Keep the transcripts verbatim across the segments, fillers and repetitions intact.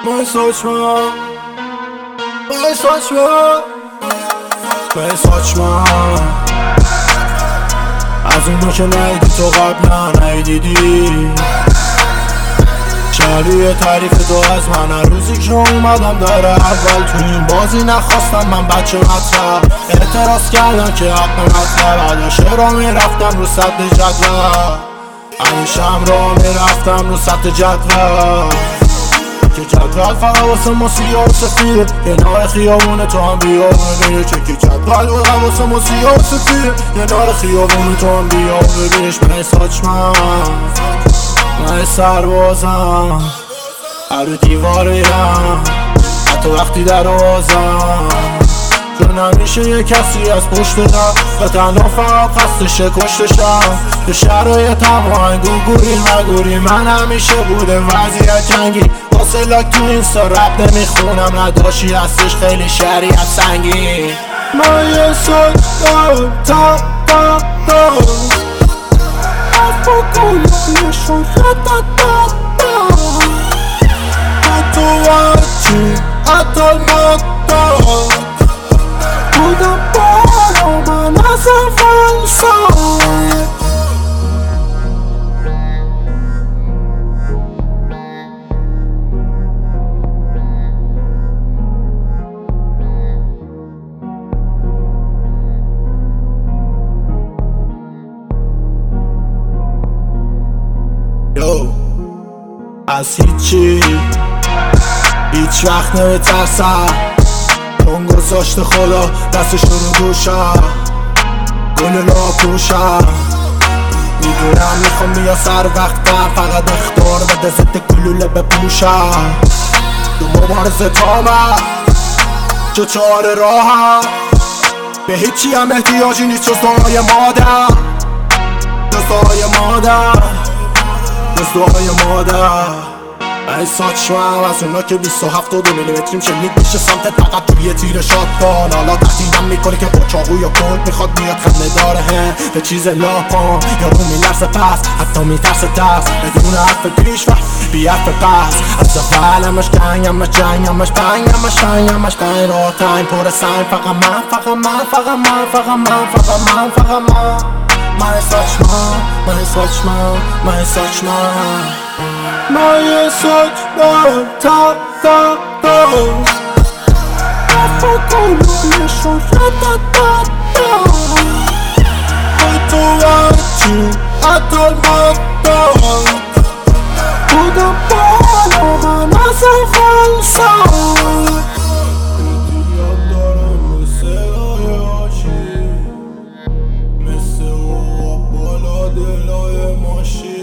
My saçma, my saçma, my saçma. از اونو که نیدی تو قبلا نیدیدی، شبیه تعریف تو از من. هر روزی که اومدم داره اول تو این بازی نخواستم من بچه مطرح اعتراض کردم که حق مطلب عداشه را میرفتم رو سطح جدول، همیشم را میرفتم رو سطح جدول که جدول فقط واسه ما سیاه و سفیده، کنار خیابون تو هم بیا ببینی که که جدول فقط واسه ما سیاه و سفیده، کنار خیابون تو هم بیا ببینیش. من ساچمم، من سربازم، هر دیواریم حتی وقتی در آوازم، چون همیشه یه کسی از پشت دم و تنها فقط خسته کشتشم. تو شرایط هماهنگ و گوری مگوری من همیشه بوده وضعیت جنگی، واسه لاک تو اینستا رب نمیخونم نداشی هستش خیلی شریعت سنگی. من یه ساک دارم تا تا تا افاقونشون ردددد حتی وقتی حتی المدد بودم بالا من از اول سال. یو از هیچی هیچ وقت نمیترسم، چون گذاشته خدا دستش رو دوشم، گل را پوشم. میدونم میخوام بیا سر وقتم، فقط اختار بده ضد گلوله بپوشم. تو مبارزه تامم چه چاره راهم، به هیچی هم احتیاجی نیست جز دعای مادر، جز دعای مادر، جز دعای مادر. ای ساچمم از اونا که بیست و هفت و دو میلیمتریم شلیک میشه سمتت فقط توی تیر شاتگان. حالا تهدیدم میکنه که با چاقو یا کلت میخواد بیاد خنده داره هم به چیز لاپان، یارو میلرزه پس حتی میترسه دست بدون حرف پیش و بی حرف پس. از اولمش گنگمش جنگمش بنگمش تنگمش بین را تنگ پر سنگ. فقط من فقط من فقط من فقط من فقط من فقط من من ساچمم، من ساچمم، من ساچمم. من یه ساچمم تا تا تا افاقونشون ردددد حتی وقتی حتی المدد بودم بالا من از اول سال. احتیاط دارم به صدای عاشی، مثل او بالا دلای ماشی.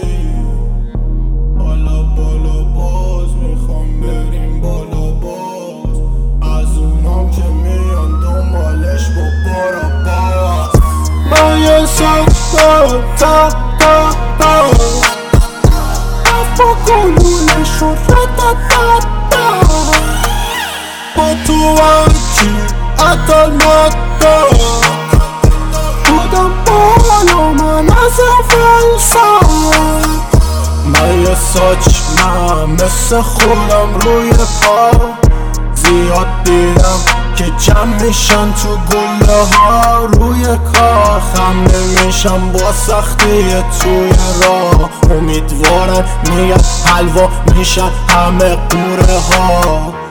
بالا بالا باز میخوام بریم بالا باز، از اونام که میان دنبالش با بارا باز. من یه ساک دارم تا تا تا افاقونشون ردددد با تو هرچی حتی المدد بودم بالا من از اول سال. من یه ساچمم مثل خودم روی پا، زیاد دیدم که جمع میشن تو گله ها روی کار، خم نمیشن با سختی توی راه. امیدوارن میگن حلوا میشن همه قوره ها.